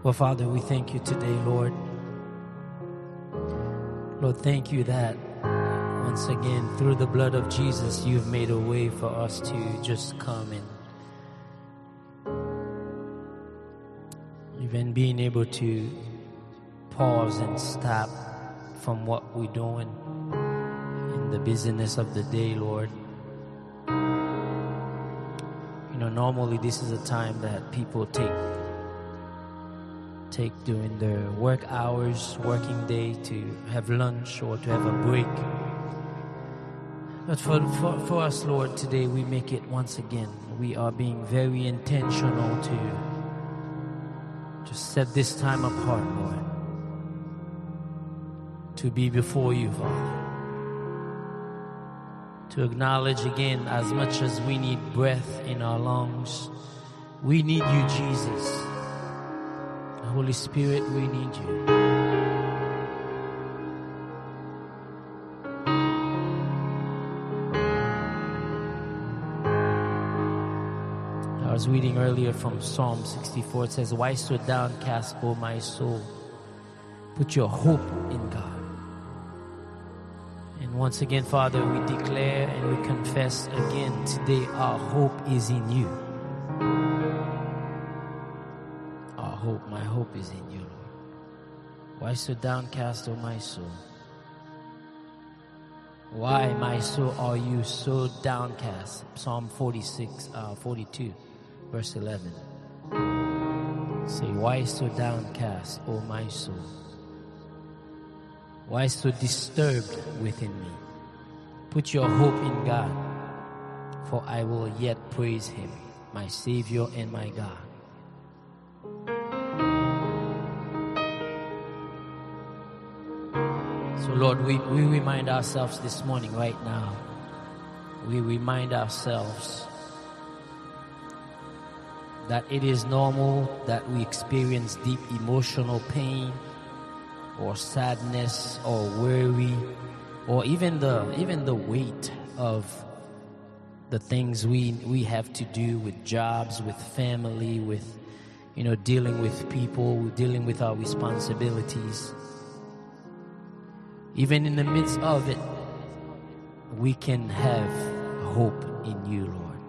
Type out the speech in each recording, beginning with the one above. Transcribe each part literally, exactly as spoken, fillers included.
But Father, we thank you today, Lord. Lord, thank you that once again, through the blood of Jesus, you've made a way for us to just come and even being able to pause and stop from what we're doing in the busyness of the day, Lord. You know, normally this is a time that people take take during their work hours, working day, to have lunch or to have a break. But for, for, for us, Lord, today we make it once again. We are being very intentional to, to set this time apart, Lord, to be before you, Father. To acknowledge again, as much as we need breath in our lungs, we need you, Jesus. Holy Spirit, we need you. I was reading earlier from Psalm sixty-four. It says, "Why so downcast, O my soul? Put your hope in God." And once again, Father, we declare and we confess again today, our hope is in you. Our hope, my hope is in you, Lord. Why so downcast, O my soul? Why, my soul, are you so downcast? Psalm forty-six, uh, forty-two, verse eleven. Say, why so downcast, O my soul? Why so disturbed within me? Put your hope in God, for I will yet praise him, my Savior and my God. So Lord, we, we remind ourselves this morning, right now, we remind ourselves that it is normal that we experience deep emotional pain or sadness or worry or even the even the weight of the things we we have to do with jobs, with family, with, you know, dealing with people, dealing with our responsibilities. Even in the midst of it, we can have hope in you, Lord.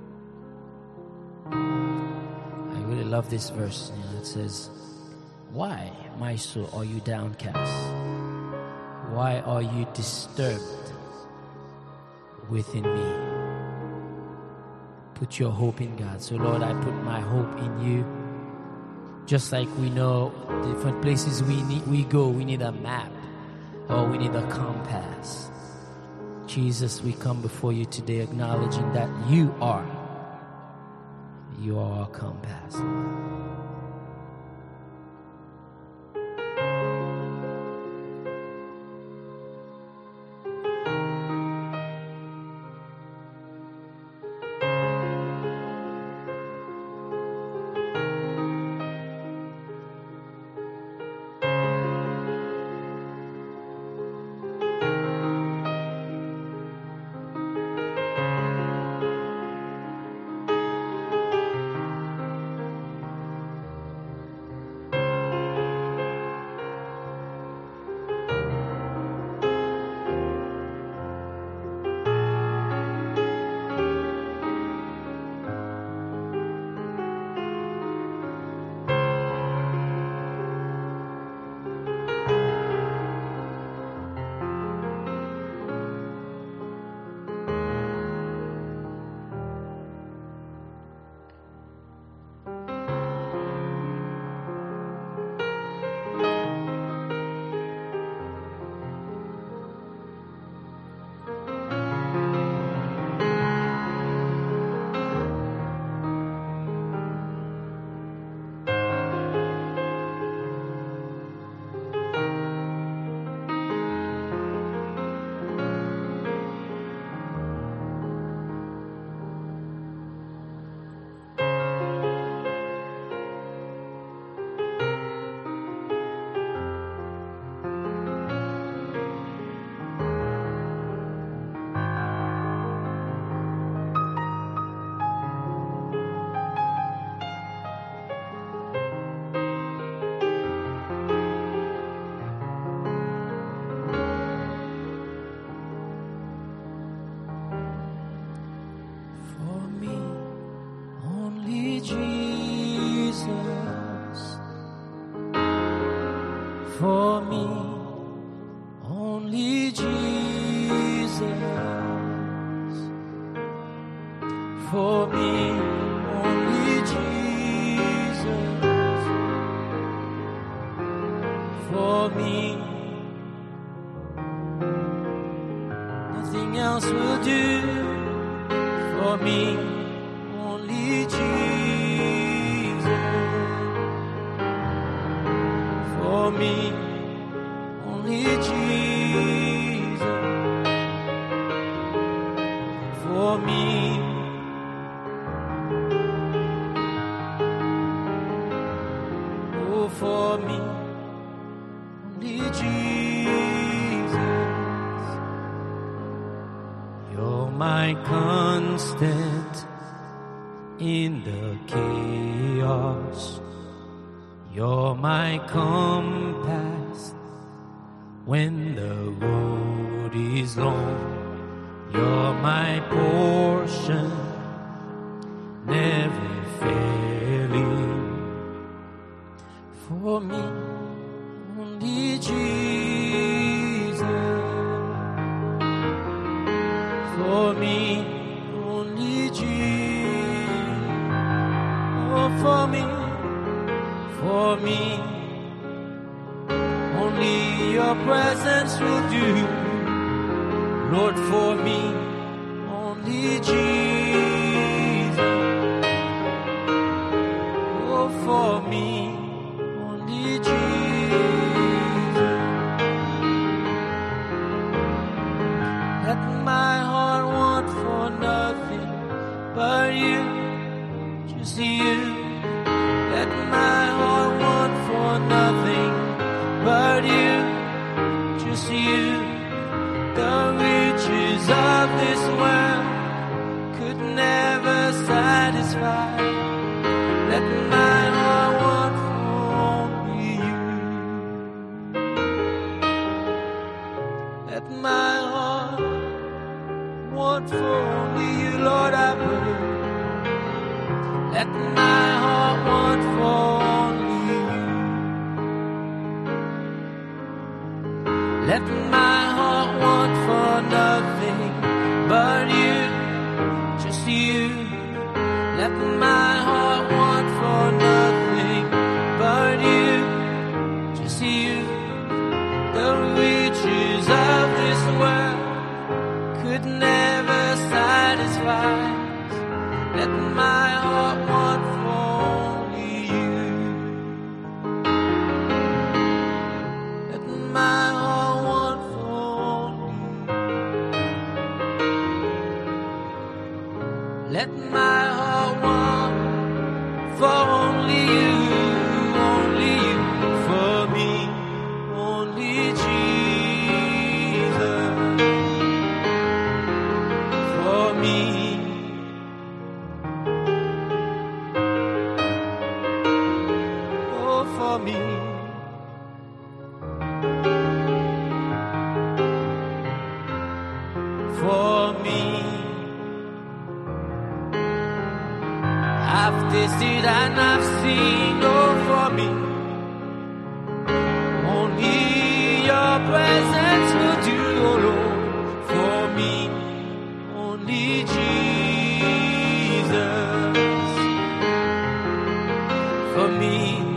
I really love this verse. You know, it says, "Why, my soul, are you downcast? Why are you disturbed within me? Put your hope in God." So, Lord, I put my hope in you. Just like we know different places we need, we go, we need a map. Oh, we need a compass. Jesus, we come before you today acknowledging that you are, you are our compass. only Jesus. For me, only Jesus. For me, nothing else will do. For me, only Jesus. For me, only Jesus. For me, oh, for me, only Jesus. You're my constant in the chaos. You're my compass when the road is long. You're my portion, never failing. For me, only Jesus. For me, only Jesus. Oh, for me, for me, only your presence will do. Lord, for me, only Jesus. Oh, for me, only Jesus. Let my heart want for nothing but you, just you. Let my heart want for nothing but you, just you. The riches of this world could never satisfy. Let my heart want for only you. Let my heart want for only you, Lord, I pray. Let my heart want for only you. Let my heart want for nothing but you, just you. Let my heart want for nothing but you, just you. The riches of this world could never satisfy. Let my heart want for only you. Let my heart want for only you. Let my heart want for only you, only you. For me, only Jesus. For me, for me, for me. I've tasted and I've seen, oh, for me. Only your presence will do, oh Lord. For me, only Jesus. For me,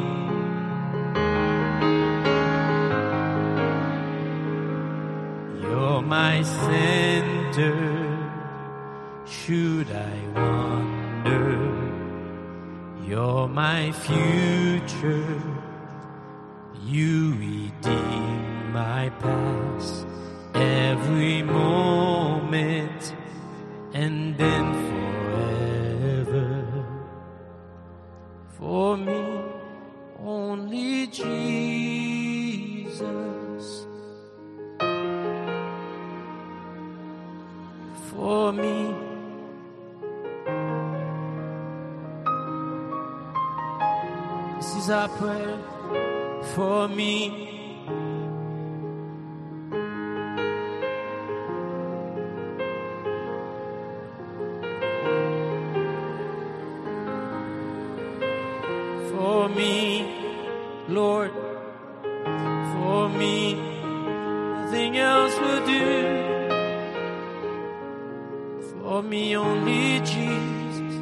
my center, should I wander, you're my future, you redeem my past, every moment, and then forever. For me, only Jesus. For me, this is our prayer. For me, for me, Lord, for me, nothing else will do. For me only Jesus,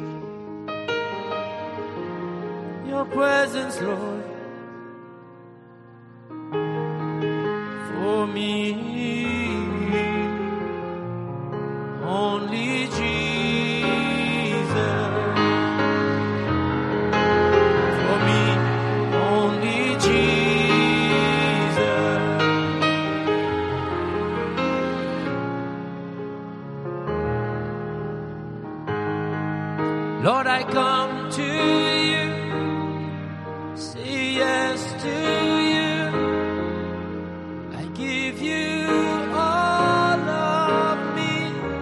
your presence, Lord. For me only Jesus. For me only Jesus. Lord, I come to you, say yes to you. I give you all of me,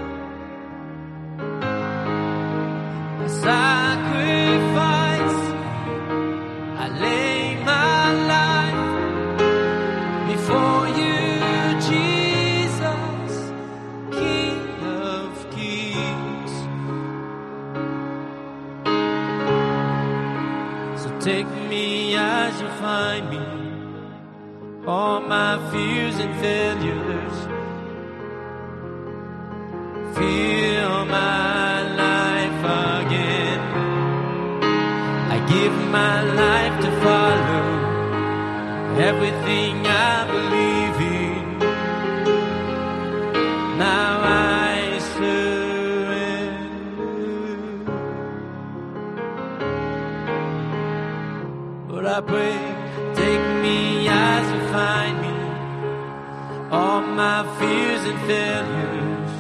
a sacrifice. I lay my life before you, Jesus, King of Kings. So take me as you find me, all my fears and failures. Fill my life again. I give my life to follow everything I believe in. Now I surrender. Lord, I pray, take me as you find me, all my fears and failures.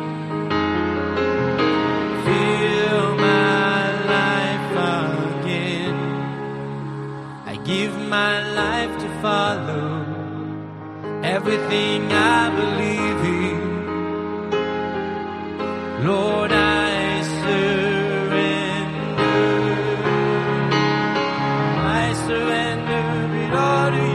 Fill my life again. I give my life to follow everything I believe in. Lord, I surrender. I surrender it all to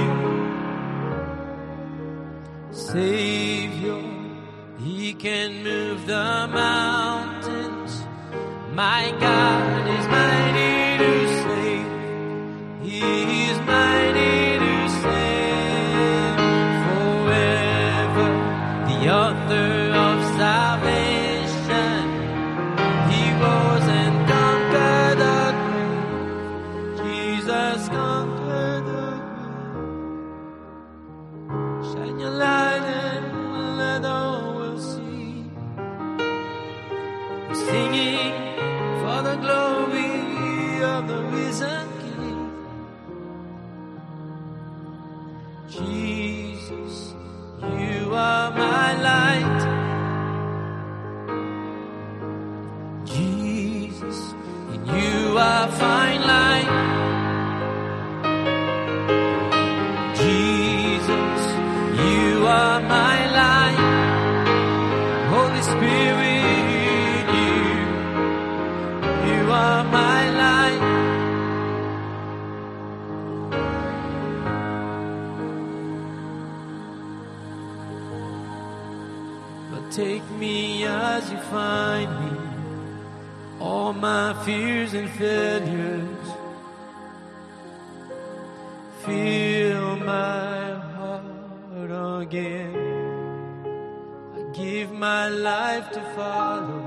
you. Savior, He can move the mountains. My God is mighty to save. He is mighty to save. Forever the author of salvation. He rose and conquered the grave. Jesus conquered the grave. Shine your light and let all will see. We're singing for the glory of the risen King. Jesus, you are my light. Jesus, in you I find light. Jesus, you are my light. Holy Spirit, you, you are my light. But take me as you find me, all my fears and failures. Fill my heart again. I give my life to follow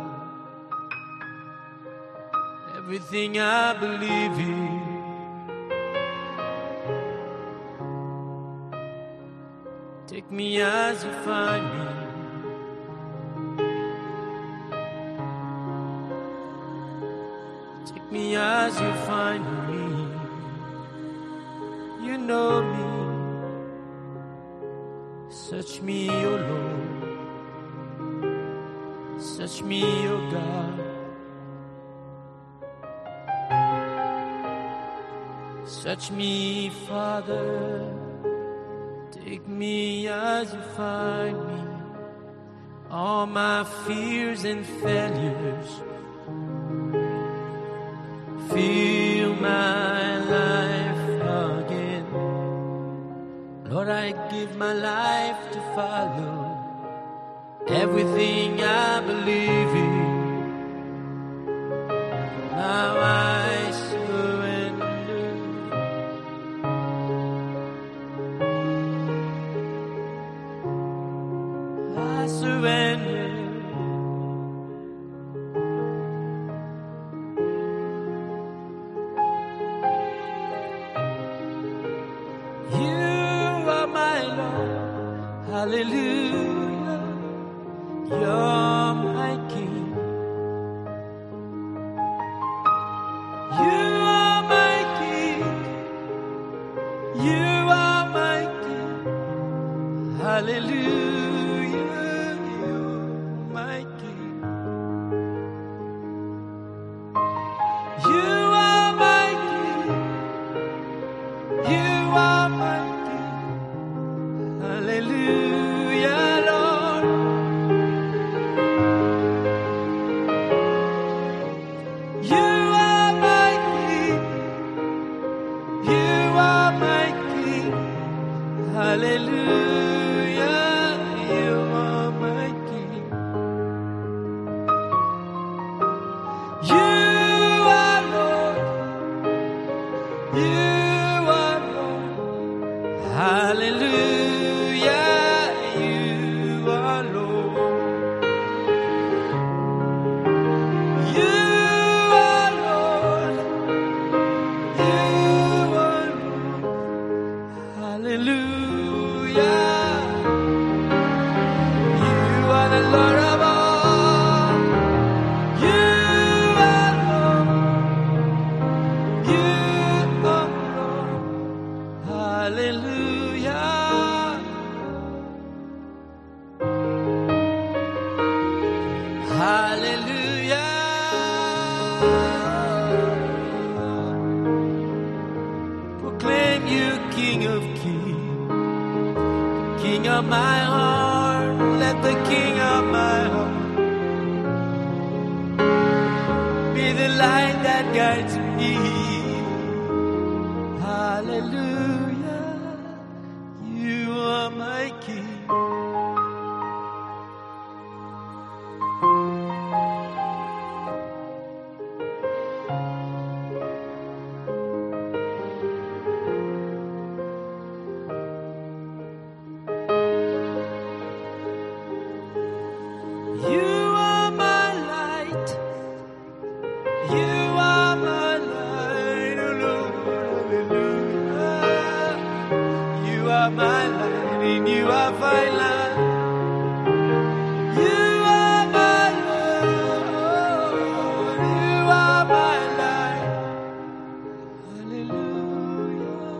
everything I believe in. Take me as you find me. Take me as you find me. You know me. Search me, O Lord. Search me, O God. Search me, Father. Take me as you find me. All my fears and failures. Feel my life again. Lord, I give my life to follow everything I believe in. Now I surrender. surrender. You are my Lord, hallelujah. You're my King. You are my King. You are my King. Hallelujah. You're my King. You are my King. You are my King. Hallelujah, Lord. You are my King. You are my King. Hallelujah. You are my King. You are Lord. You are Lord. Hallelujah. You are Lord. You are Lord. You are Lord. Hallelujah. You are the Lord of all. You are Lord. You are Lord. Hallelujah. Hallelujah. Proclaim you King of Kings, King of my heart. Let the King of my heart be the light that guides me. Hallelujah. You are my King. You are my light. You are my light, oh Lord, hallelujah. You are my light, and you are my light. You are my Lord, you are my light, hallelujah.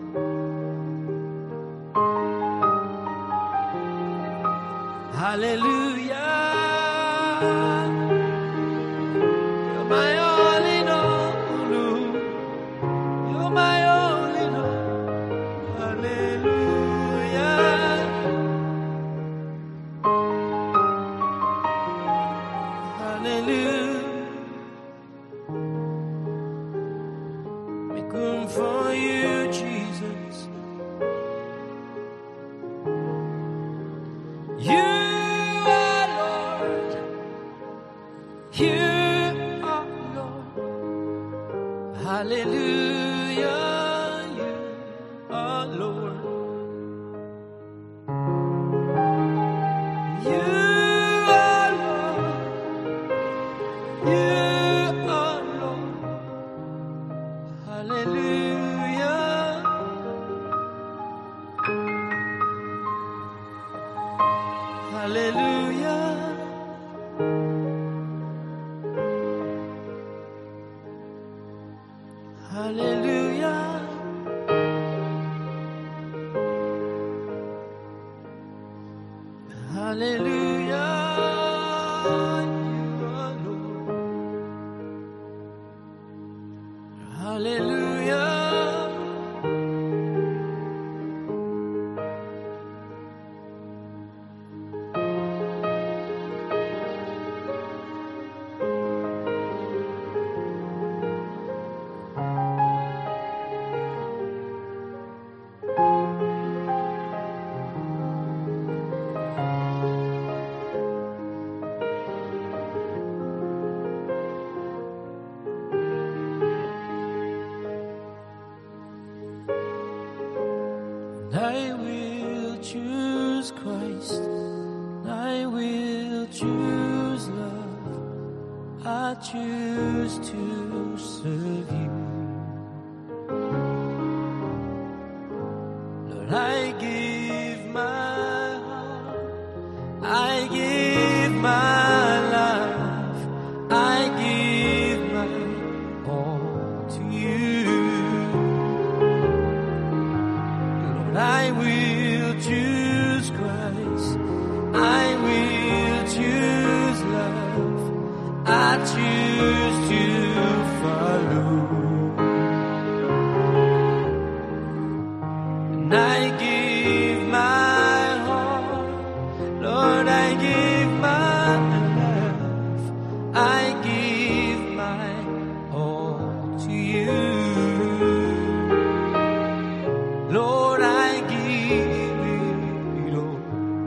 Hallelujah. You're my all in all, Lord. You're my all in all. Hallelujah. Hallelujah. Make room for you, Jesus. You are Lord. You are Lord. Hallelujah. You are Lord. You are Lord. You are Lord. Hallelujah. Hallelujah. Hallelujah. Hallelujah. You are Lord. Hallelujah. choose love. I choose to serve you. Lord, I give my heart. I give my life. I give my all to you. Lord, I will choose Christ. I will choose love. I choose to follow. And I give my heart. Lord, I give my life. I give my all to you. Lord, I give it all.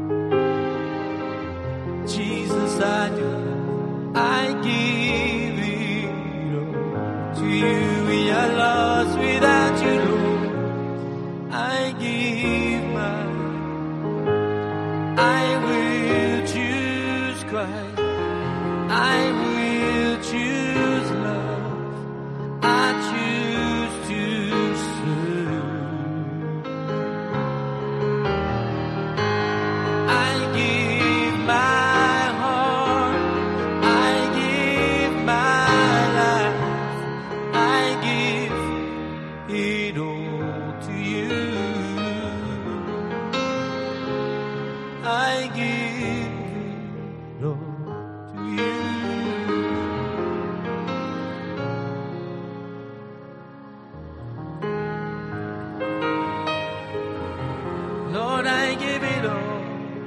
Jesus, I do. I give it all to you. We are lost without you, Lord. I give my. I will choose Christ. I will choose love. I choose to serve. I give my heart. I give my life. I give it all to you. I give it all to you. Lord, I give it all.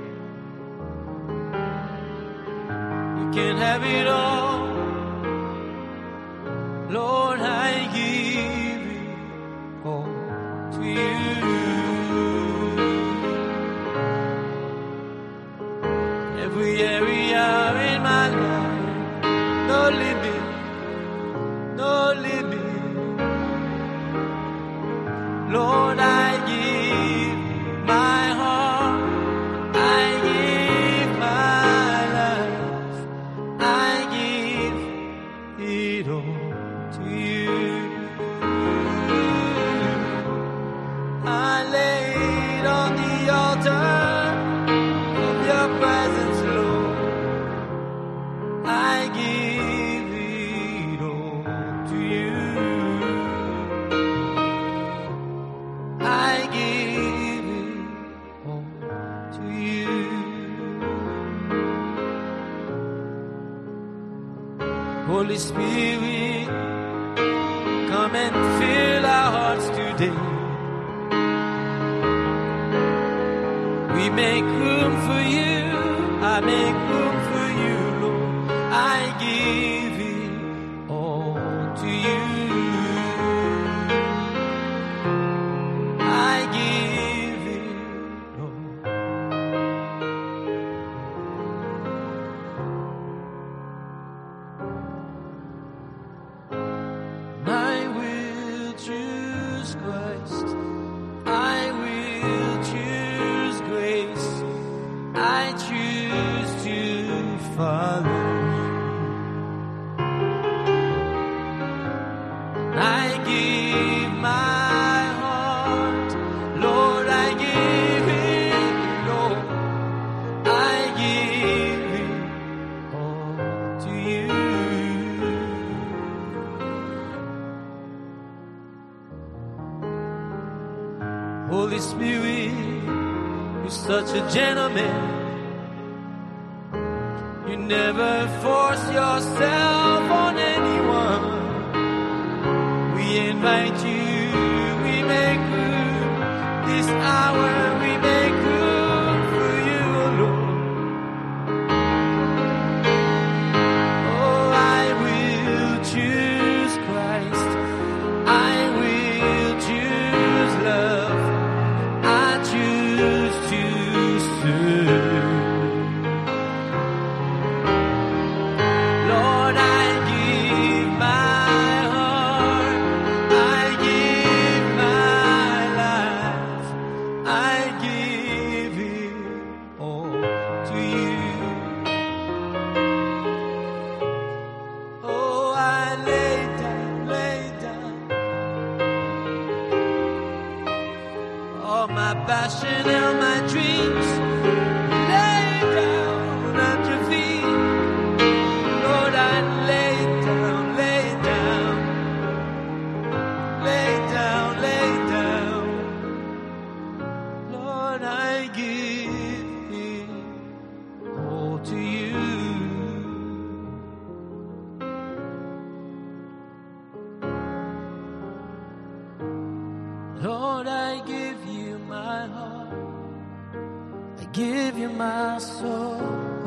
You can have it all. Lord, I give it all to you. Every area in my life, no limit, no limit. Lord, I give my heart, I give my life, I give it all to you. I lay it on the altar of your presence, Lord. I give it all to you. I give it all to you. Holy Spirit, come and fill our hearts today. We make room for you. I make room for you, Lord. I give it all to you. I give it all. I will choose Christ. I will choose grace. I choose to follow you. I give my heart, Lord, I give it, Lord, I give it all to you. Holy Spirit, you're such a gentleman. You never force yourself on anyone. We invite you, we make room. This hour we make room for you, Lord. Oh, I will choose Christ. I will choose love. I choose to serve. Lord, I give my heart, I give my life, I give it all to you. in my soul.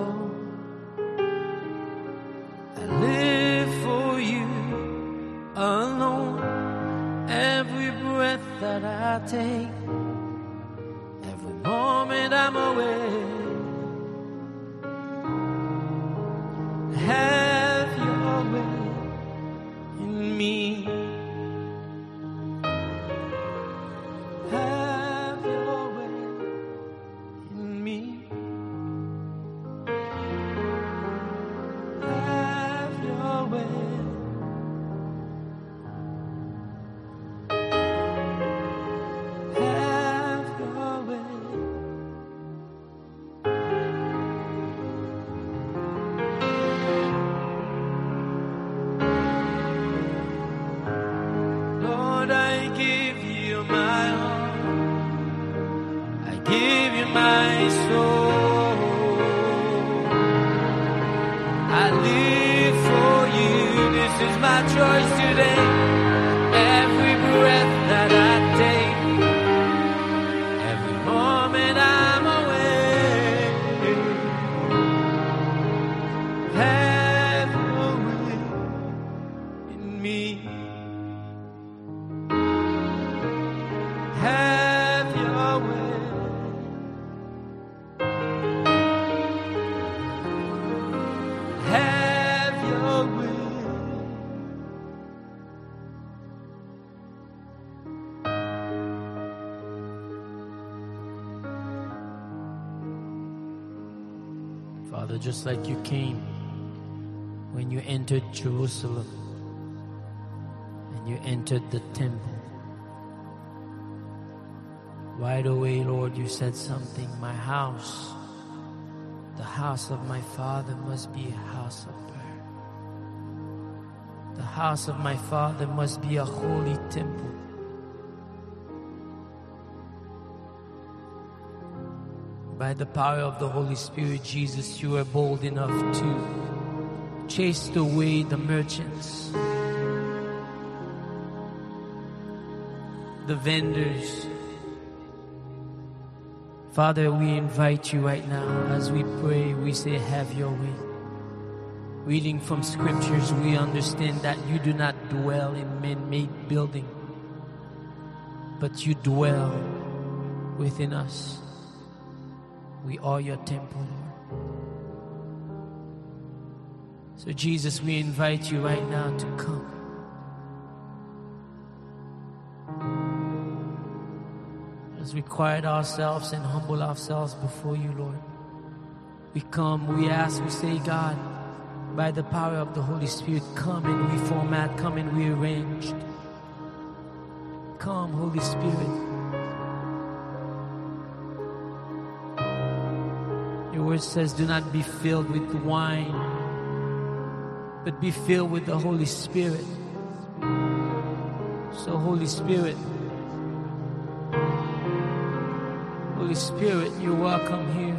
I live for you alone. Every breath that I take, every moment I'm awake, have your way in me. Have your way in me. Have your way. Have your way. Lord, I give you my heart. I give you my soul. I live for you. This is my choice today. Every breath that I take, every moment I'm awake, have your way in me. Have your way. Have your way. Father, just like you came when you entered Jerusalem and you entered the temple, right away, Lord, you said something. My house, the house of my Father, must be a house of prayer. The house of my Father must be a holy temple. By the power of the Holy Spirit, Jesus, you are bold enough to chase away the merchants, the vendors. Father, we invite you right now as we pray, we say, have your way. Reading from scriptures, we understand that you do not dwell in man-made building, but you dwell within us. We are your temple, Lord. So Jesus, we invite you right now to come. As we quiet ourselves and humble ourselves before you, Lord, we come, we ask, we say, God, by the power of the Holy Spirit, come and reformat, come and rearrange. Come, Holy Spirit. Your word says, do not be filled with wine, but be filled with the Holy Spirit. So, Holy Spirit, Holy Spirit, you're welcome here.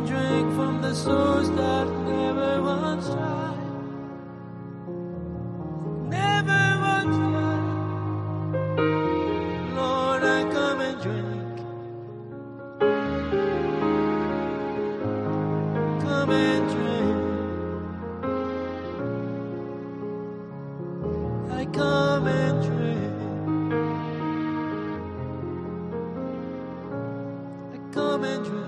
drink from the source that never runs dry. Never runs dry. Lord, I come and drink. Come and drink. I come and drink. I come and drink.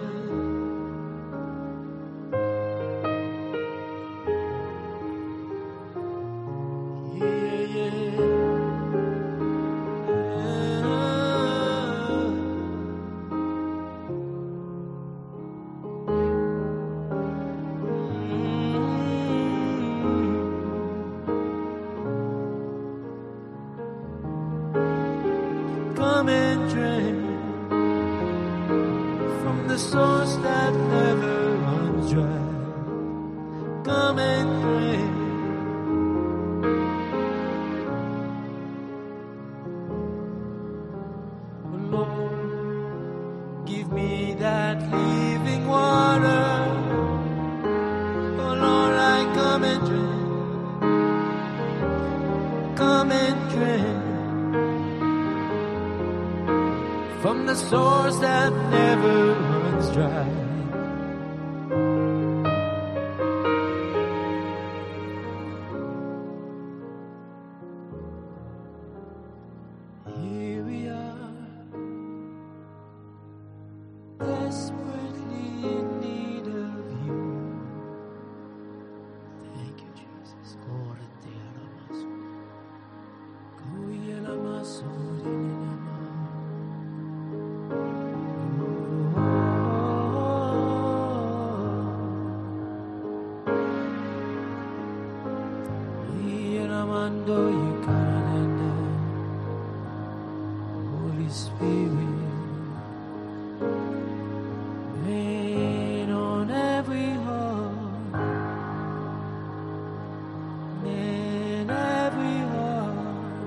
Come and drink from the source that never runs dry. Come and drink. Oh Lord, give me that living water. Oh Lord, I come and drink. Come and drink from the source that never runs dry. Here we are, desperately in need of you. Thank you, Jesus. Holy Spirit, rain on every heart, in every heart.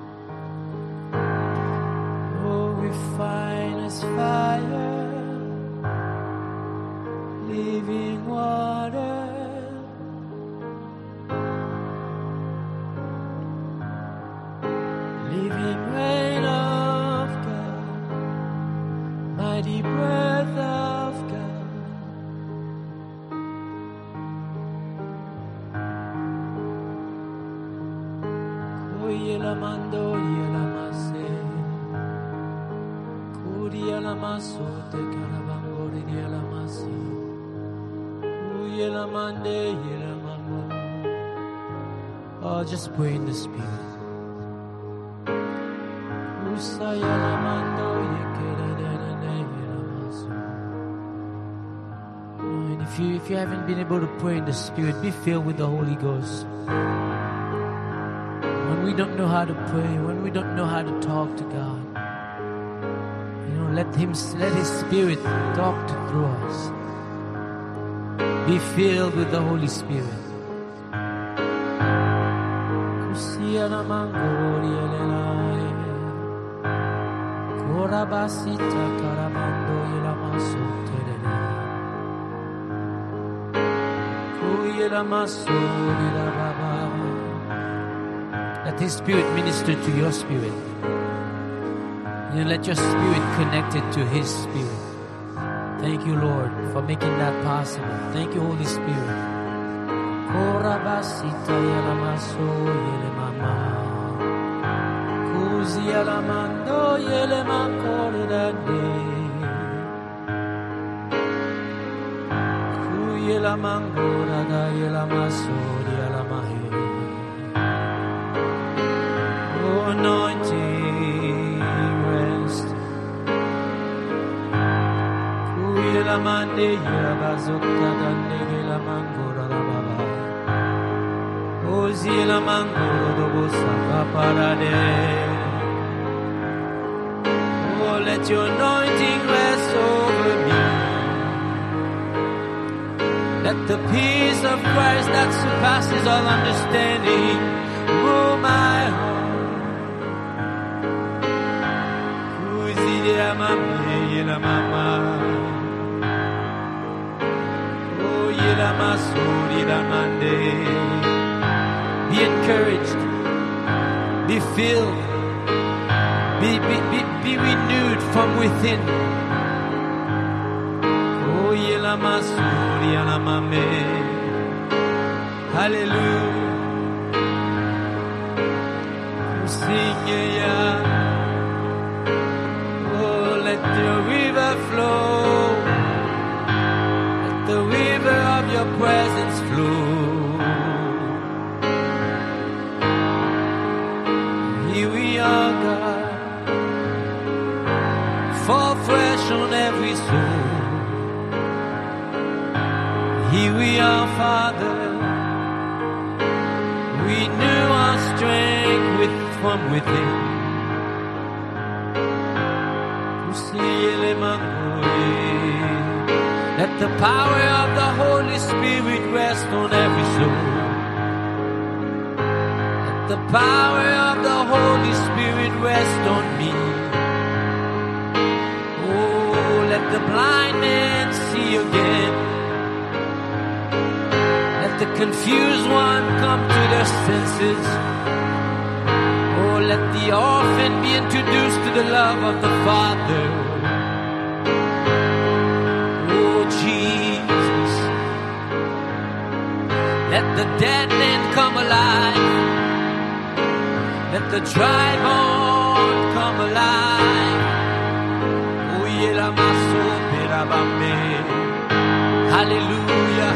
Oh, refine us fire, living water. Living rain of God, mighty breath of God. Oye la mando, oye la mase, curia la maso, te carabangori di la masi. Oye la mande, oye la mango. Oh, just pray in the Spirit. And if you if you haven't been able to pray in the Spirit, be filled with the Holy Ghost. When we don't know how to pray, when we don't know how to talk to God, you know, let Him, let His Spirit talk to, through us. Be filled with the Holy Spirit. Korabasita karabando yelamaso terele. Kuyelamaso yelababa. Let His Spirit minister to your spirit. You let your spirit connected to His Spirit. Thank you, Lord, for making that possible. Thank you, Holy Spirit. Korabasita yelamaso yelemama. Yela mando yele makore dande, ku yela mangora da yela masori yela mahe. Oh, anointing rest. Ku yela mande yela bazokta dande yela mangora da baba. Oh, yela mangora do bosaka parade. Let your anointing rest over me. Let the peace of Christ that surpasses all understanding rule my heart. Be encouraged. Be filled. Be, be, be, be renewed from within. Oh, Yelamasuri Alamame. Hallelujah. Sing yeah. Oh, let the river flow. Let the river of your presence flow. Here we are, God. Fall fresh on every soul. Here we are, Father. Renew our strength with, from within. Let the power of the Holy Spirit rest on every soul. Let the power of the Holy Spirit rest on me. Oh, let the blind man see again. Let the confused one come to their senses. Oh, let the orphan be introduced to the love of the Father. Oh, Jesus. Let the dead man come alive. Let the dry bone come alive. Oh, Yelamaso Perabame. Hallelujah.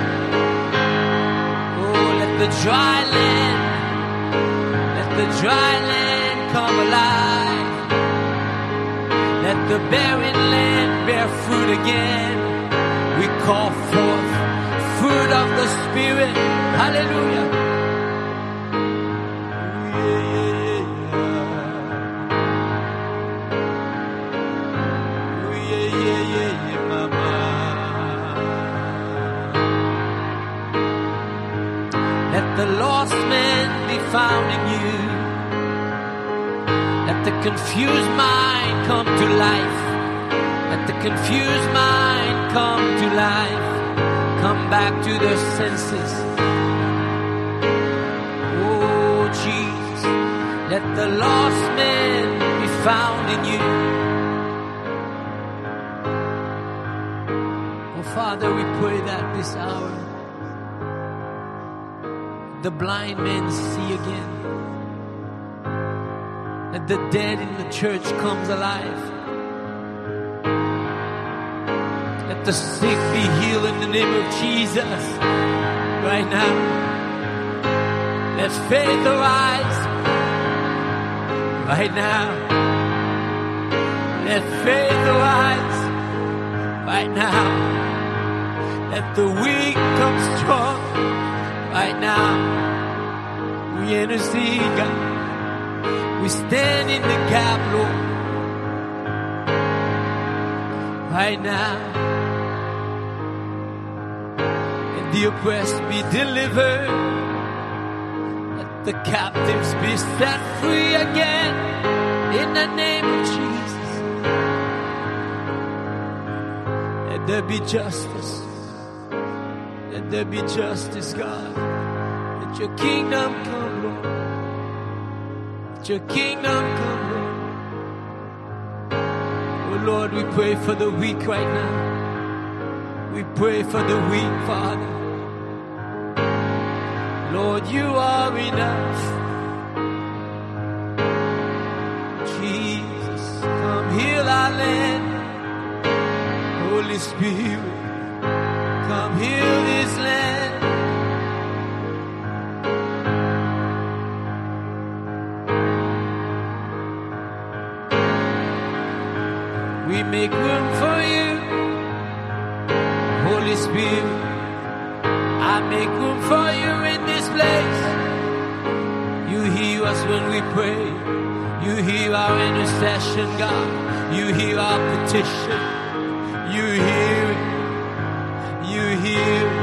Oh, let the dry land, let the dry land come alive. Let the barren land bear fruit again. We call forth fruit of the Spirit. Hallelujah. Let the lost man be found in you. Let the confused mind come to life. Let the confused mind come to life. Come back to their senses. Oh, Jesus. Let the lost man be found in you. Oh, Father, we pray that this hour the blind men see again. That the dead in the church comes alive. Let the sick be healed in the name of Jesus right now. Let faith arise right now. Let faith arise right now. Let the weak come strong right now. We intercede, God. We stand in the gap, Lord. Right now. Let the oppressed be delivered. Let the captives be set free again. In the name of Jesus. Let there be justice. Let there be justice, God. Let your kingdom come, Lord. Let your kingdom come, Lord. Oh, Lord, we pray for the weak right now. We pray for the weak, Father. Lord, you are enough. Jesus, come heal our land. Holy Spirit, come heal this land. We make room for you, Holy Spirit. I make room for you in this place. You hear us when we pray. You hear our intercession, God. You hear our petition. You hear it. You hear it.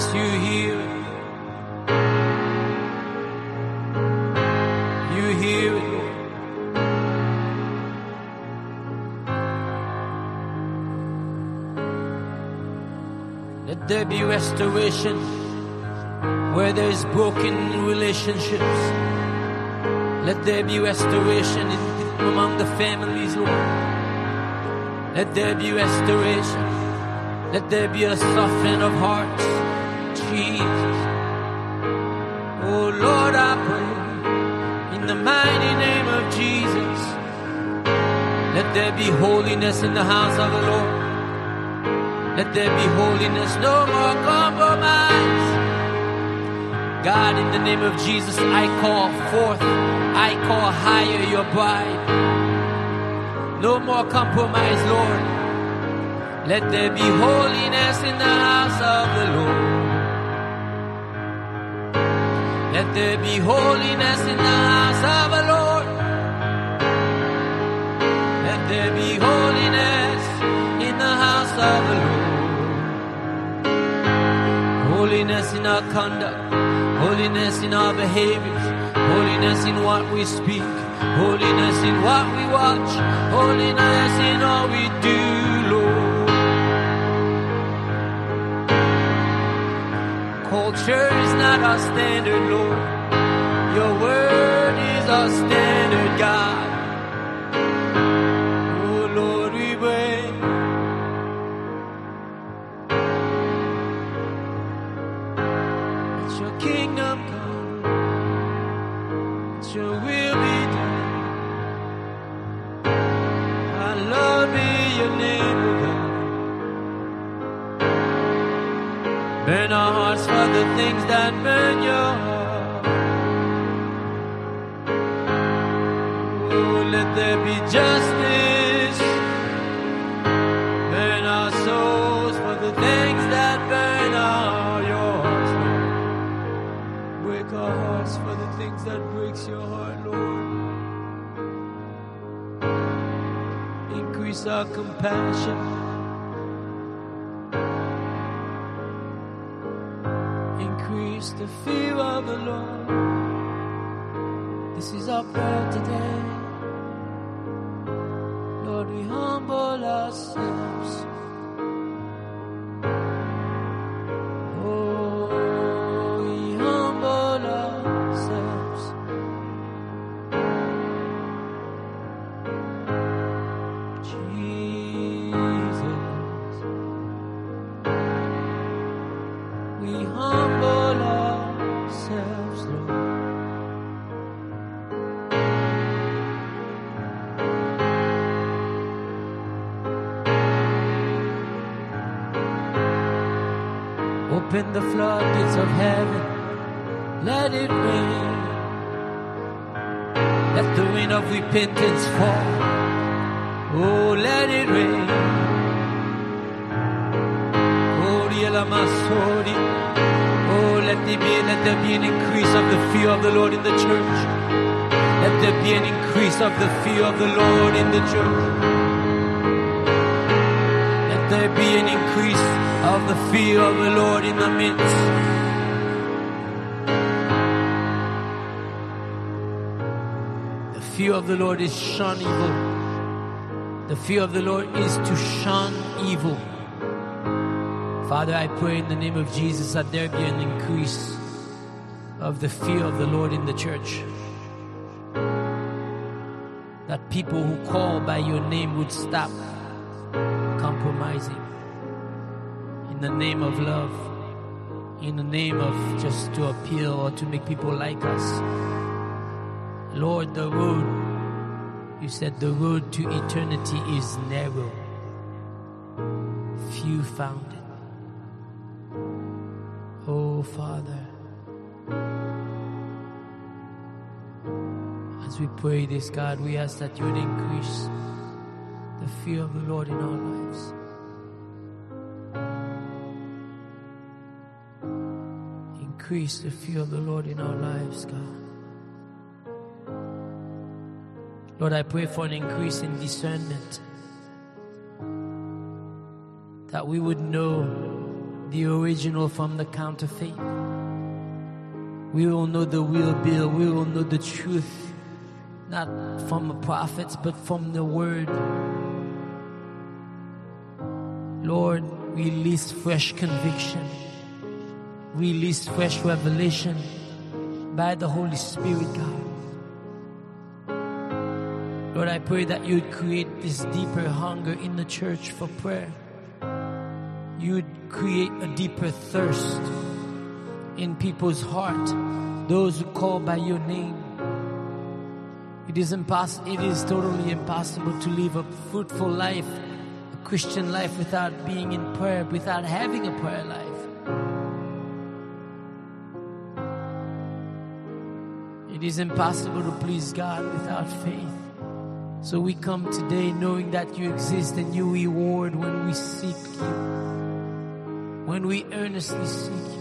Yes, you hear it. You hear it, Lord. Let there be restoration where there is broken relationships. Let there be restoration in, among the families, Lord. Let there be restoration. Let there be a softening of hearts. Jesus. Oh Lord, I pray in the mighty name of Jesus. Let there be holiness in the house of the Lord. Let there be holiness, no more compromise. God, in the name of Jesus, I call forth, I call higher your bride. No more compromise, Lord. Let there be holiness in the house of the Lord. Let there be holiness in the house of the Lord. Let there be holiness in the house of the Lord. Holiness in our conduct, holiness in our behaviors, holiness in what we speak, holiness in what we watch, holiness in all we do, Lord. Culture is not our standard, Lord. Your word is our standard, God. Oh Lord, we pray. Let your kingdom come. Let your will be done. Hallowed be your name, O God. Burn our hearts for the things that burn your heart. Oh, let there be justice. Burn our souls for the things that burn our yours, Lord. Break our hearts for the things that breaks your heart, Lord. Increase our compassion. Increase the fear of the Lord. This is our prayer today. Lord, we humble ourselves. Oh, we humble ourselves. Jesus, we humble ourselves, Lord. Open the floodgates of heaven, let it rain. Let the rain of repentance fall. Oh, let it rain. Oh, Riela Masori. Oh, let there be, let there be an increase of the fear of the Lord in the church. Let there be an increase of the fear of the Lord in the church. Let there be an increase of the fear of the Lord in the midst. The fear of the Lord is shun evil. The fear of the Lord is to shun evil. Father, I pray in the name of Jesus that there be an increase of the fear of the Lord in the church. That people who call by your name would stop compromising. In the name of love, in the name of just to appeal or to make people like us. Lord, the road, you said the road to eternity is narrow. Few found it. Oh, Father, as we pray this, God, we ask that you would increase the fear of the Lord in our lives. Increase the fear of the Lord in our lives, God. Lord, I pray for an increase in discernment, that we would know the original from the counterfeit. We will know the real deal. We will know the truth, not from the prophets, but from the word. Lord, release fresh conviction. Release fresh revelation by the Holy Spirit, God. Lord, I pray that you'd create this deeper hunger in the church for prayer. You'd create a deeper thirst in people's heart, those who call by your name. It is impossible, it is totally impossible to live a fruitful life, a Christian life, without being in prayer, without having a prayer life. It is impossible to please God without faith. So we come today knowing that you exist and you reward when we seek you, when we earnestly seek you.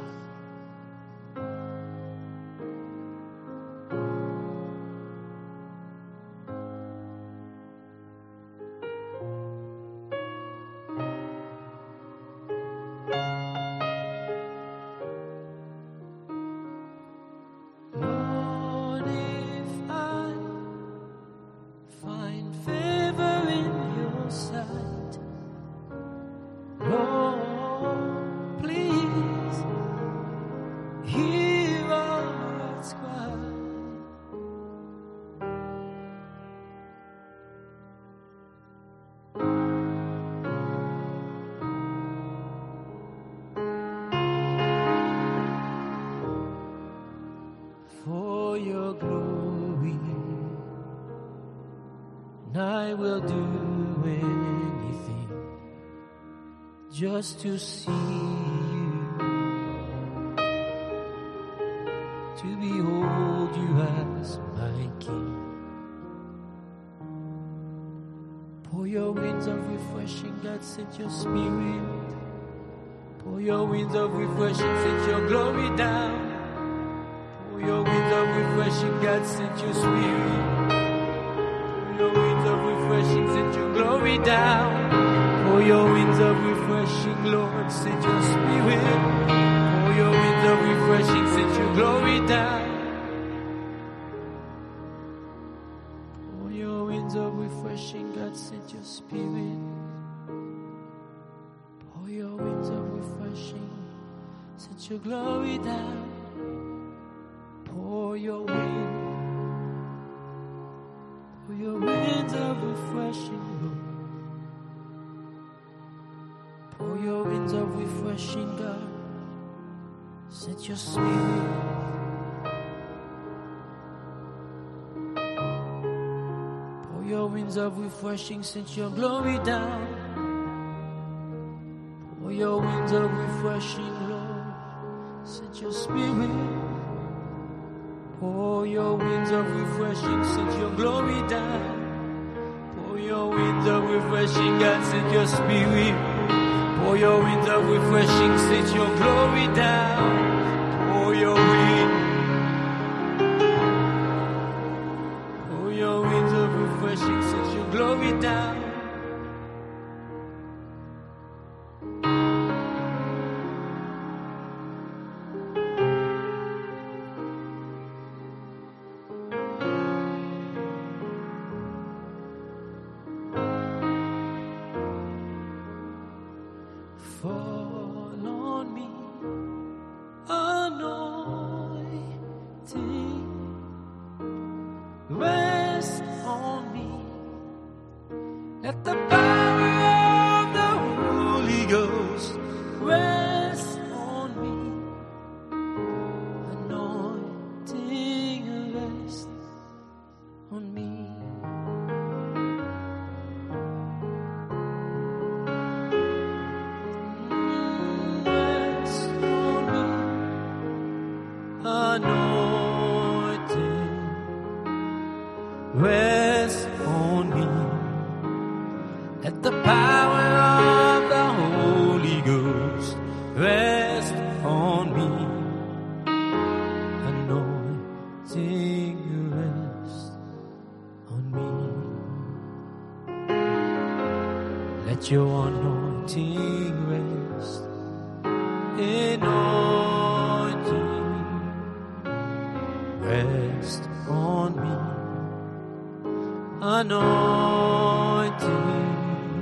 Just to see you, to behold you as my King. Pour your winds of refreshing, God, send your spirit. Pour your winds of refreshing, send your glory down. Pour your winds of refreshing, God, send your spirit. Pour your winds of refreshing, send your glory down. Pour your winds of refreshing, Lord, send your spirit. Pour your winds of refreshing, send your glory down. Pour your winds of refreshing, God, send your spirit. Pour your winds of refreshing, send your glory down. Pour your wind, pour your winds of refreshing, Lord. Pour your winds of refreshing, God, send your spirit. Pour your winds of refreshing, send your glory down. Pour your winds of refreshing, Lord, send your spirit. Pour your winds of refreshing, send your glory down. Pour your winds of refreshing, God, send your spirit. Pour your winds of refreshing, send your glory down. Pour your wind. Pour your winds of refreshing, send your glory down. Fall on me, anointing, rest on me. Let the power of the Holy Ghost rest on me. Anointing, rest on me. Anointing, rest on me. Let the power of the Holy Ghost rest on me. Anointing, rest on me. Let your anointing rest anointing, rest on me. Anointing,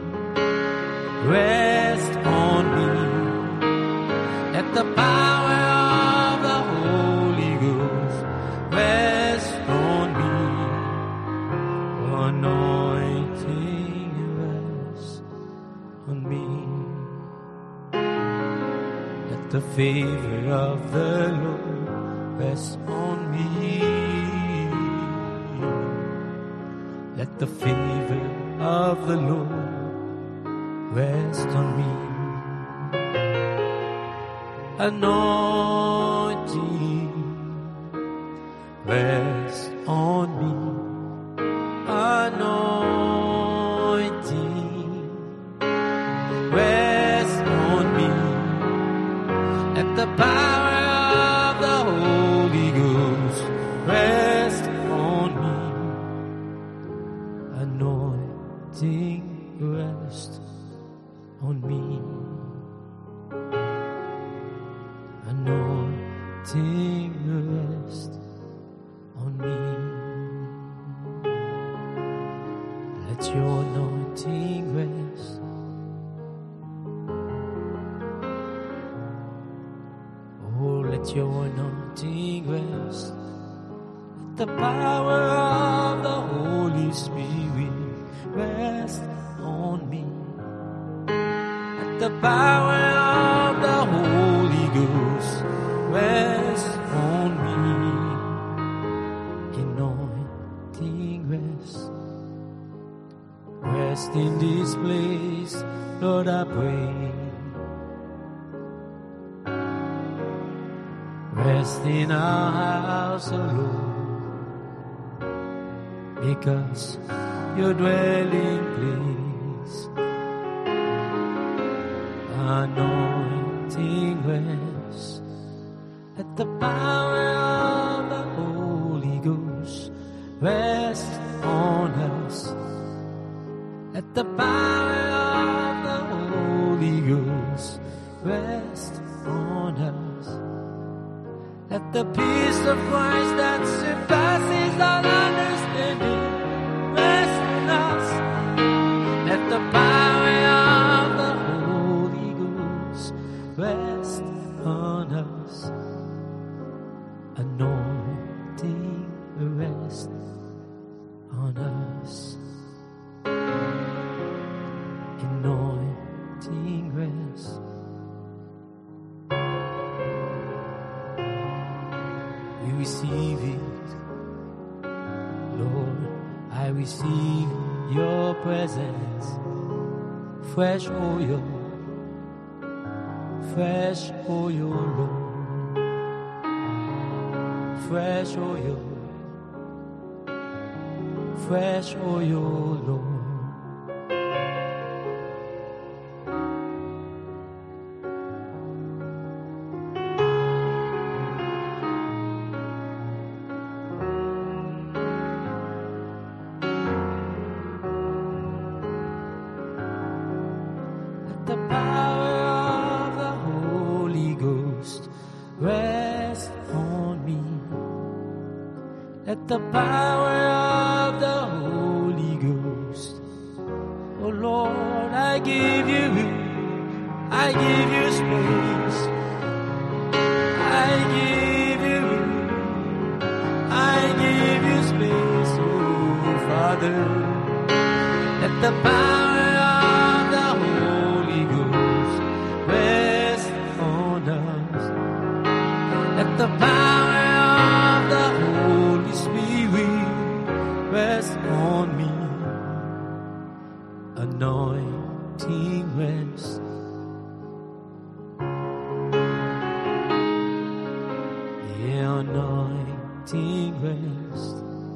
rest on me. Let the power of the Holy Ghost rest on me. Anointing, rest on me. Let the favor of the Lord rest on me. Let the favor of the Lord rest on me. Anointing, rest on me. Anointing, rest on me. Let the power of the Holy Ghost rest on me. Anointing, rest on me. Anointing, rest on me. Let your anointing rest. Oh, let your anointing rest. Let the power of the Holy Spirit rest on me. Let the power of the Holy Ghost rest on me. Anointing rest. Rest in this place, Lord, I pray. Rest in our house, oh Lord, make us your dwelling place. Anointing rest. Let the power of the Holy Ghost rest on us. Let the power of the Holy Ghost rest on us. Let the peace of Christ that surpasses all understanding rest on us. Let the power of the Holy Ghost rest on us. Anointing rest on us. Anointing rest. We receive it, Lord. I receive your presence. Fresh oil, fresh oil, Lord. Fresh oil, fresh oil, Lord. Let the power of the Holy Ghost. Oh Lord, I give you, I give you space. I give you, I give you space, oh Father. Let the power of the Holy Ghost rest on us. Let the power of the Holy Spirit rest on me. Anointing rest. Yeah, anointing rest.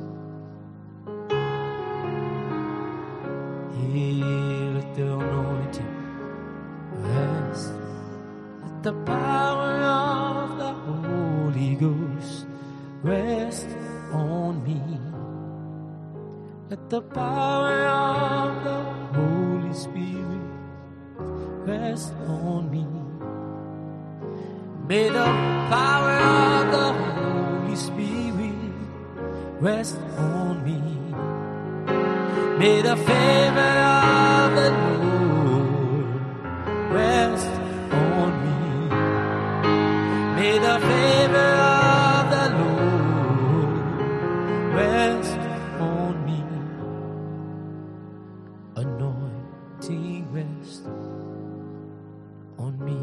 Yeah, let the anointing rest. Let the power of the Holy Ghost rest on me. Let the power of the Holy Spirit rest on me. May the power of the Holy Spirit rest on me. May the favor of the Lord rest on me. May the favor of the Lord rest on me. Anointing rest on me.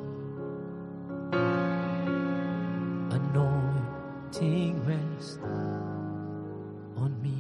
Anointing rest on me.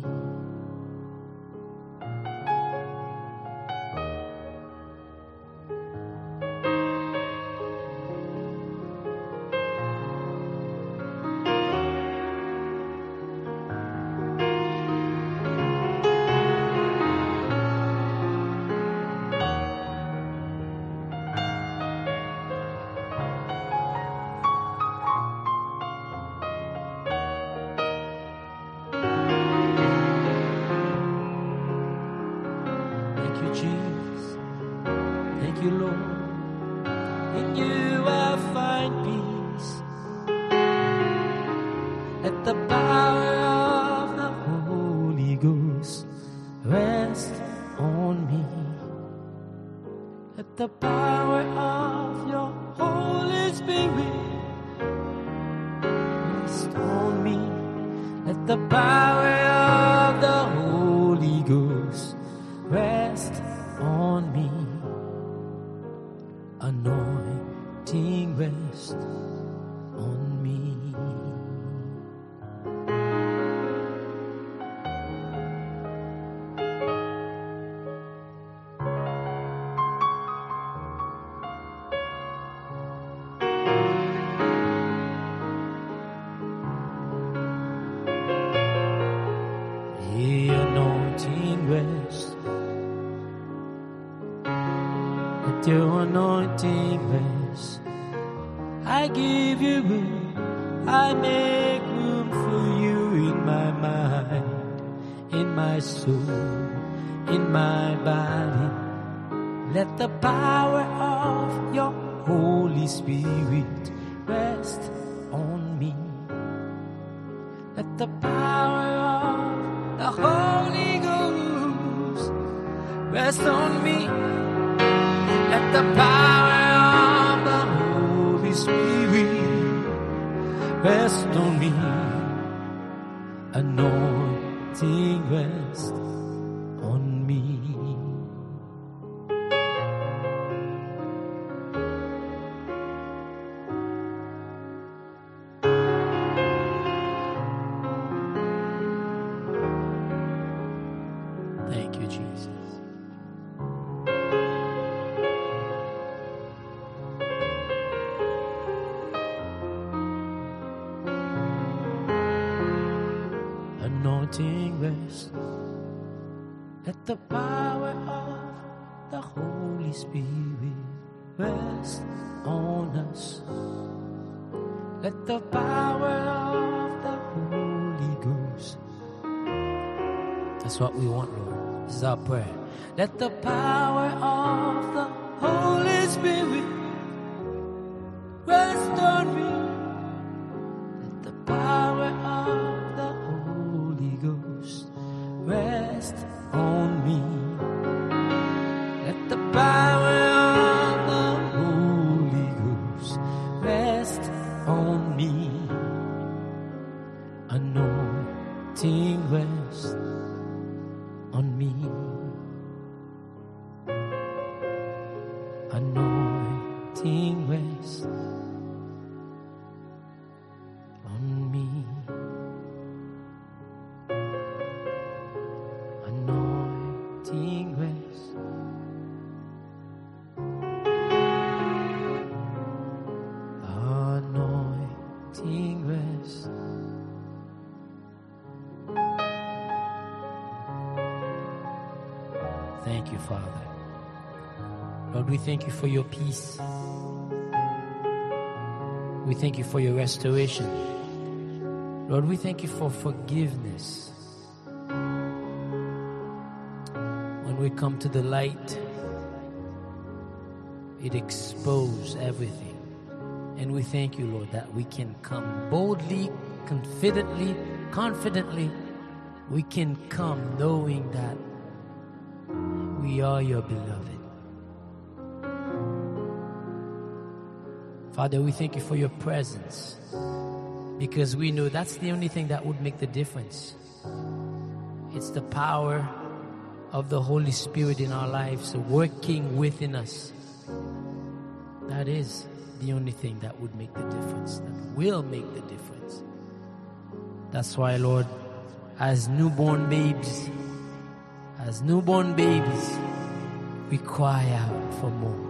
Jesus, thank you, Lord. In you I find peace. Let the power of the Holy Ghost rest on me. Let the power of your Holy Spirit rest on me. Let the power of the Holy Ghost rest on me. Anointing rest on me. The anointing rest. Let your anointing rest. I give you room. I make room for you in my mind, in my soul, in my body. Let the power of your Holy Spirit rest on me. Let the power of the Holy Ghost rest on me. Let the power of the Holy Spirit rest on me. Anointing rest on me. Thank you, Jesus. Anointing rest. Let the power of the Holy Spirit rest on us. Let the power of the Holy Ghost. That's what we want, Lord. This is our prayer. Let the power of the Holy Spirit rest on me. Let the power of the Holy Ghost rest on me. Let the power of the Holy Ghost rest on me. Anointing rest on me. Anointing rest on me. Anointing rest. Anointing rest. Thank you, Father. Lord, we thank you for your peace. We thank you for your restoration. Lord, we thank you for forgiveness. When we come to the light, it exposes everything. And we thank you, Lord, that we can come boldly, confidently, confidently. We can come knowing that we are your beloved. Father, we thank you for your presence, because we know that's the only thing that would make the difference. It's the power of the Holy Spirit in our lives working within us. That is the only thing that would make the difference, that will make the difference. That's why, Lord, as newborn babes, as newborn babies, we cry out for more.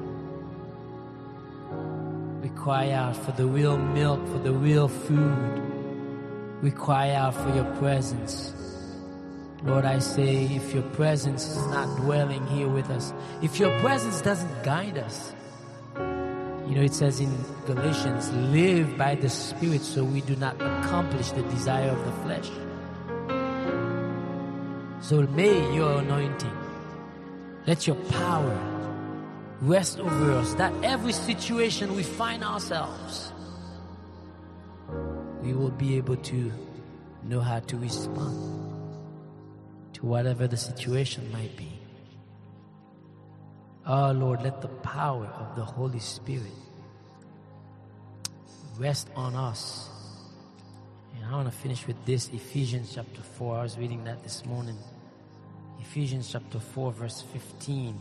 We cry out for the real milk, for the real food. We cry out for your presence. Lord, I say, if your presence is not dwelling here with us, if your presence doesn't guide us, you know, it says in Galatians, live by the Spirit so we do not accomplish the desire of the flesh. So may your anointing, let your power rest over us, that every situation we find ourselves, we will be able to know how to respond to whatever the situation might be. Oh Lord, let the power of the Holy Spirit rest on us. And I want to finish with this, Ephesians chapter four. I was reading that this morning. Ephesians chapter four, verse fifteen.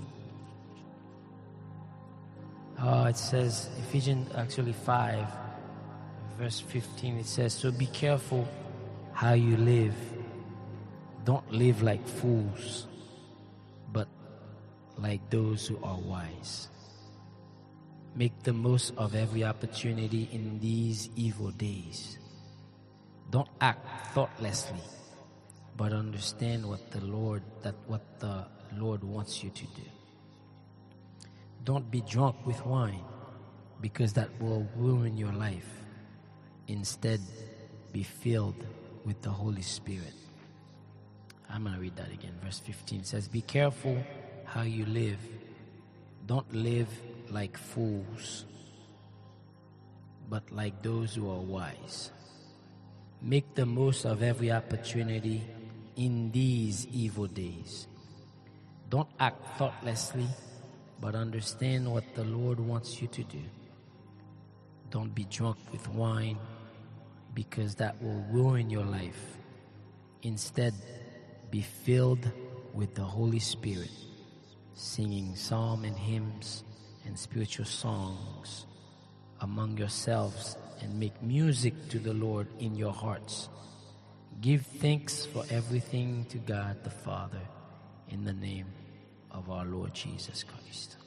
Oh, it says, Ephesians actually five, verse fifteen. It says, so be careful how you live. Don't live like fools, but like those who are wise. Make the most of every opportunity in these evil days. Don't act thoughtlessly, but understand what the Lord, that what the Lord wants you to do. Don't be drunk with wine, because that will ruin your life. Instead, be filled with the Holy Spirit. I'm going to read that again. Verse fifteen says, be careful how you live. Don't live like fools, but like those who are wise. Make the most of every opportunity in these evil days. Don't act thoughtlessly, but understand what the Lord wants you to do. Don't be drunk with wine, because that will ruin your life. Instead, be filled with the Holy Spirit, singing psalm and hymns and spiritual songs among yourselves, and make music to the Lord in your hearts. Give thanks for everything to God the Father in the name of our Lord Jesus Christ.